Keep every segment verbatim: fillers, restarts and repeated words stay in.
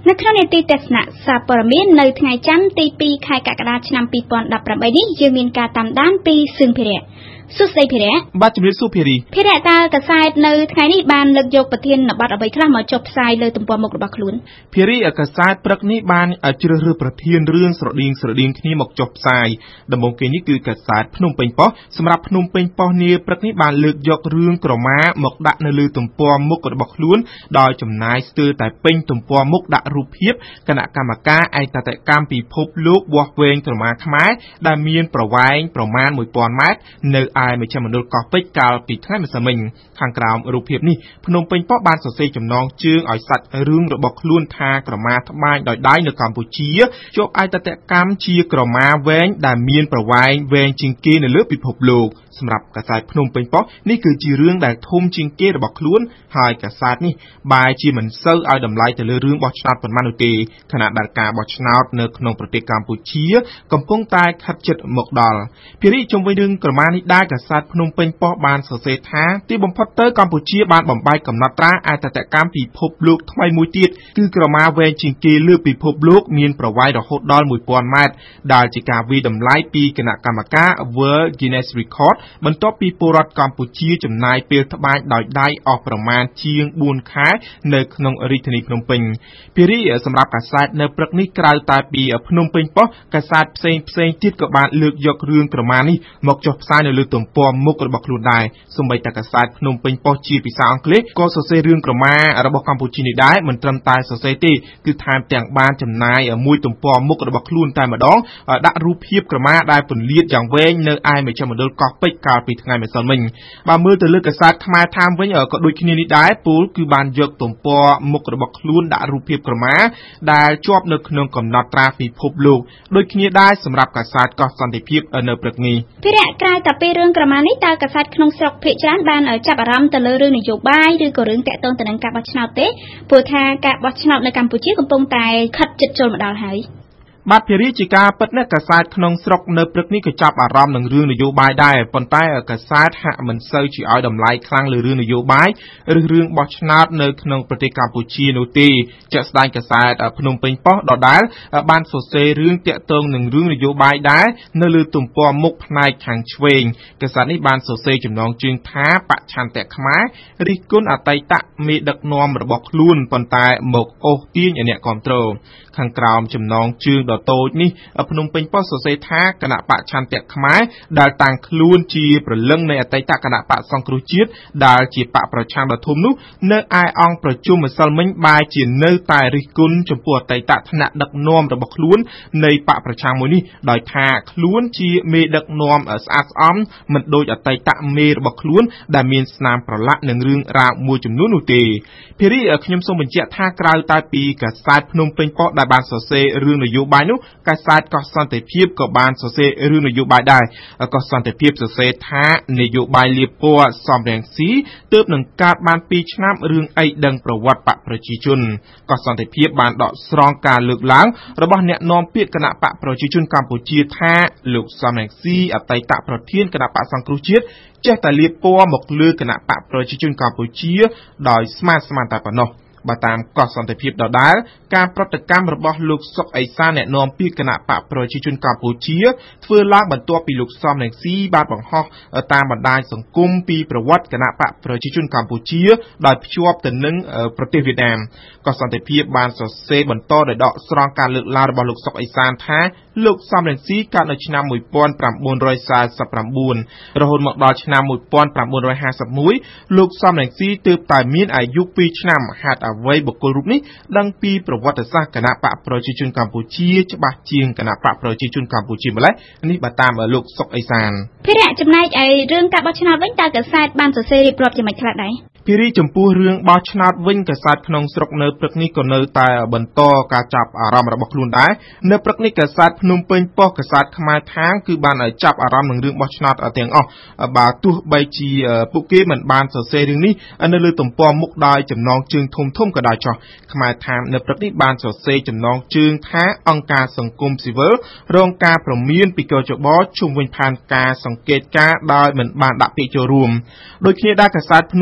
នៅក្នុងនីតិទេសនាសារព័ត៌មាននៅថ្ងៃច័ន្ទទីពីរខែកក្កដាឆ្នាំពីរពាន់ដប់ប្រាំបីនេះយើងមានការតាមដានពីសឹងភិរៈសុស្ដីភិរៈបាទជំរាបសួរភិរីភិរៈតើកាសែតនៅថ្ងៃនេះបានលើកយកប្រធានបទអ្វីខ្លះមកចុះផ្សាយលើទំព័រមុខរបស់ខ្លួនភិរីកាសែតព្រឹកនេះបានជ្រើសរើសប្រធានរឿងស្រដៀងស្រដៀងគ្នាមកចុះផ្សាយដំបូងគេនេះគឺកាសែតភ្នំពេញប៉ុស្តិ៍សម្រាប់ភ្នំពេញប៉ុស្តិ៍នាព្រឹកនេះបានលើកយករឿងក្រមាមកដាក់នៅលើទំព័រមុខរបស់ខ្លួនដោយចំណាយស្ទើរតែពេញទំព័រមុខដាក់រូបភាពគណៈកម្មការឯកតកម្មពិភពលោកវាស់វែងក្រមាខ្មែរដែលមានប្រវែងប្រមាណមួយពាន់ម៉ែត្រនៅឯមជ្ឈមណ្ឌលកោះពេជ្រកាលពីថ្ងៃម្សិលមិញខាងក្រោមរូបភាពនេះភ្នំពេញប៉ុស្តិ៍បានសរសេរចំណងជើងឲ្យសាច់រឿងរបស់ខ្លួនថាក្រមាត្បាញដោយដៃនៅកម្ពុជាជាប់ឯកតកម្មជាក្រមាវែងដែលមានប្រវែងវែងជាងគេនៅលើពិភពលោកសម្រាប់កាសែតភ្នំពេញប៉ុស្តិ៍នេះគឺជារឿងដែលធំជាងគេរបស់ខ្លួនហើយកាសែតនេះបែរជាមិនសូវឲ្យតម្លៃទៅលើរឿងបោះឆ្នោតប៉ុន្មាននោះទេខណៈដែលការបោះឆ្នោតនៅក្នុងប្រទេសកម្ពុជាកំពុងតែខិតជិតមកដល់ភារីជុំវិញរឿងក្រមានេះដែរកាសែតភ្នំពេញប៉ុស្តិ៍បានសរសេរថាទីបំផុតទៅកម្ពុជាបានបំបែកកំណត់ត្រាអតីតកម្មពិភពលោកថ្មីមួយទៀតគឺក្រមាវែងជាងគេលើពិភពលោកមានប្រវែងរហូតដល់មួយពាន់ម៉ែត្រដែលជាការវិតម្លៃពីគណៈកម្មការ World Guinness Record បន្ទាប់ពីពលរដ្ឋកម្ពុជាចំណាយពេលត្បាញដោយដៃអស់ប្រមាណជាងបួនខែនៅក្នុងរាជធានីភ្នំពេញភារីសម្រាប់កាសែតនៅព្រឹកនេះក្រៅតែពីភ្នំពេញប៉ុស្តិ៍កាសែតផ្សេងផ្សេងទៀតក៏បានលើកយករឿងក្រមានេះមកចុះផ្សាយនៅលើទំព័រមុខរបស់ខ្លួនដែរសូម្បីតែកាសែតភ្នំពេញប៉ុស្តិ៍ជាភាសាអង់គ្លេសក៏សរសេររឿងក្រមារបស់កម្ពុជានេះដែរមិនត្រឹមតែសរសេរទេគឺថែមទាំងបានចំណាយមួយទំព័រមុខរបស់ខ្លួនតែម្ដងដាក់រូបភាពក្រមាដែលពន្លាតយ៉ាងវែងនៅឯមជ្ឈមណ្ឌលកោះពេជ្រកាលពីថ្ងៃម្សិលមិញបើមើលទៅលើកាសែតខ្មែរថាមវិញក៏ដូចគ្នានេះដែរពូលគឺបានយកទំព័រមុខរបស់ខ្លួនដាក់រូបភាពក្រមាដែលជាប់នៅក្នុងកំណត់ត្រាពិភពលោកដូចគ្នាដែរសម្រាប់កាសែតកោះសន្តិភាពនៅព្រឹកនេះភារៈក្រៅតែពីរឿងក្រមានេះតើកាសែតក្នុងស្រុកភាគច្រើនបានចាប់អារម្មណ៍ទៅលើរឿងនយោបាយឬក៏រឿងតាក់ទងទៅនឹងការបោះឆ្នោតទេព្រោះថាការបោះឆ្នោតនៅកម្ពុជាកំពុងតែខិតជិតចូលមកដល់ហើយបាទភារីជាការពិតណាស់កាសែតក្នុងស្រុកនៅព្រឹកនេះក៏ចាប់អារម្មណ៍នឹងរឿងនយោបាយដែរប៉ុន្តែកាសែតហាក់មិនសូវជាឲ្យតម្លៃខ្លាំងលើរឿងនយោបាយឬរឿងបោះឆ្នោតនៅក្នុងប្រទេសកម្ពុជានោះទេជាក់ស្ដែងកាសែតភ្នំពេញប៉ុស្តិ៍ដដែលបានសរសេររឿងតាក់ទងនឹងរឿងនយោបាយដែរនៅលើទំព័រមុខផ្នែកខាងឆ្វេងកាសែតនេះបានសរសេរចំណងជើងថាបច្ឆន្ទៈខ្មែររិះគន់អតីតមេដឹកនាំរបស់ខ្លួនប៉ុន្តែមកអូសទាញអ្នកគាំទ្រខាងក្រោមចំណងជើងដ៏តូចនេះភ្នំពេញប៉ុស្តិ៍សរសេរថាគណៈបច្ឆន្ទៈខ្មែរដែលតាំងខ្លួនជាព្រលឹងនៃអតីតគណៈបកសង្គ្រោះជាតិដែលជាបកប្រឆាំងដ៏ធំនោះនៅឯអង្គប្រជុំម្សិលមិញបែរជានៅតែរិះគន់ចំពោះអតីតថ្នាក់ដឹកនាំរបស់ខ្លួននៃបកប្រឆាំងមួយនេះដោយថាខ្លួនជាមេដឹកនាំស្អាតស្អំមិនដូចអតីតមេរបស់ខ្លួនដែលមានស្នាមប្រឡាក់នឹងរឿងរ៉ាវមួយចំនួននោះទេភារីខ្ញុំសូមបញ្ជាក់ថាក្រៅតែពីកាសែតភ្នំពេញប៉ុស្តិ៍ដែលបានសរសេររឿងនយោបាយនោះកាសែតកោះសន្តិភាពក៏បានសរសេររឿងនយោបាយដែរកោះសន្តិភាពសរសេរថានយោបាយលាបពណ៌សំរងស៊ីទើបនឹងកើតបានពីរឆ្នាំរឿងអីដឹងប្រវត្តិបកប្រជាជនកោះសន្តិភាពបានដកស្រង់ការលើកឡើងរបស់អ្នកនាំពាក្យគណៈបកប្រជាជនកម្ពុជាថាលោកសំរងស៊ីអតីតប្រធានគណៈបកសង្គ្រោះជាតិចេះតែលាបពណ៌មកលើគណៈបកប្រជាជនកម្ពុជាដោយស្មានស្មានតែប៉ុណ្ណោះបើតាមកោះសន្តិភាពដដែលការប្រតិកម្មរបស់លោកសុកអេសានអ្នកនាំពាក្យគណៈបកប្រជាជនកម្ពុជាធ្វើឡើងបន្ទាប់ពីលោកសំរងស៊ីបានបង្ហោះតាមបណ្ដាញសង្គមពីប្រវត្តិគណៈបកប្រជាជនកម្ពុជាដោយភ្ជាប់ទៅនឹងប្រទេសវៀតណាមកោះសន្តិភាពបានសរសេរបន្តដោយដកស្រង់ការលើកឡើងរបស់លោកសុកអេសានថាលោកសំរងស៊ីកើតនៅឆ្នាំmột nghìn chín trăm四十chínរហូតមកដល់ឆ្នាំmột nghìn chín trămห้าสิบเอ็ดលោកសំរងស៊ីទើបតែមានអាយុពីរឆ្នាំហេតុអ្វីបុគ្គលរូបនេះដឹងពីប្រវត្តិសាស្ត្រគណៈបកប្រជាជនកម្ពុជាច្បាស់ជាងគណៈបកប្រជាជនកម្ពុជាម្ល៉េះនេះបើតាមលោកសុកអេសានភារៈចំណែកឯរឿងការបោះឆ្នោតវិញតើកាសែតបានសរសេររៀបរាប់យ៉ាងម៉េចខ្លះដែរភារីចំពោះរឿងបោះឆ្នោតវិញកាសែតក្នុងស្រុកនៅព្រឹកនេះក៏នៅតែបន្តការចាប់អារម្មណ៍របស់ខ្លួនដែរនៅព្រឹកនេះកាសែតភ្នំពេញប៉ុស្តិ៍កាសែតខ្មែរថាងគឺបានចាប់អារម្មណ៍នឹងរឿងបោះឆ្នោតទាំងអស់បើទោះបីជាពួកគេមិនបានសរសេររឿងនេះនៅលើទំព័រមុខដោយចំណងជើងធំធំក៏ដោយចុះខ្មែរថាងនៅព្រឹកនេះបានសរសេរចំណងជើងថាអង្គការសង្គមស៊ីវិលរងការព្រមានពីកោជបជុំវិញផែនការសង្កេតការដោយមិនបានដាក់ពាក្យចូលរួមដូចគ្នាដែរកាសែតភ្នំពេញ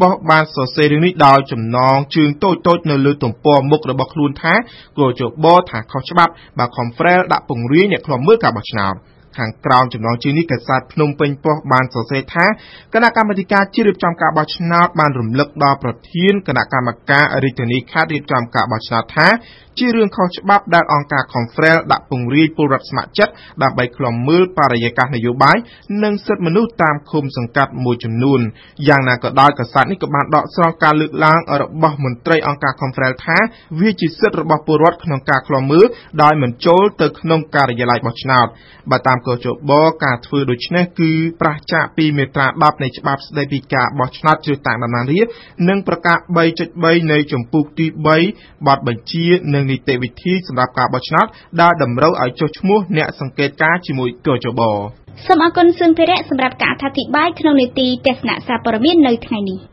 ប៉ុស្តិ៍បានសរសេររឿងនេះដោយចំណងជើងតូចៗនៅលើទំព័រមុខរបស់ខ្លួនថាកោជបថាខុសច្បាប់បើខំហ្វ្រែលដាក់ពង្រាយអ្នកខ្លំមើលការបោះឆ្នោតខាងក្រោមចំណងជើងនេះកាសែតភ្នំពេញប៉ុស្តិ៍បានសរសេរថាគណៈកម្មាធិការជាតិរៀបចំការបោះឆ្នោតបានរំលឹកដល់ប្រធានគណៈកម្មការរាជធានីខេត្តរៀបចំការបោះឆ្នោតថាជារឿងខុសច្បាប់ដែលអង្គការConfrelដាក់ពង្រាយពលរដ្ឋស្ម័គ្រចិត្តដើម្បីឃ្លាំមើលបរិយាកាសនយោបាយនិងសិទ្ធិមនុស្សតាមឃុំសង្កាត់មួយចំនួនយ៉ាងណាក៏ដោយកាសែតនេះក៏បានដកស្រង់ការលើកឡើងរបស់មន្ត្រីអង្គការConfrelថាវាជាសិទ្ធិរបស់ពលរដ្ឋក្នុងការឃ្លាំមើលដោយមិនចូលទៅក្នុងការិយាល័យបោះឆ្នោតបើតាមកោជបការធ្វើដូច្នេះគឺប្រឆាចពីមាត្រាដប់នៃច្បាប់ស្តីពីការបោះឆ្នោតជ្រើសតាំងតំណាងរាស្ត្រនិងប្រកាស បីចុចបី នៃជំពូកទី បី បទបញ្ជានិងនីតិវិធីសម្រាប់ការបោះឆ្នោតដែលតម្រូវឲ្យចុះឈ្មោះអ្នកសង្កេតការណ៍ជាមួយកោជបសូមអរគុណសឿងភិរៈសម្រាប់ការអធិប្បាយក្នុងនីតិទស្សនៈសារព័ត៌មាននៅថ្ងៃនេះ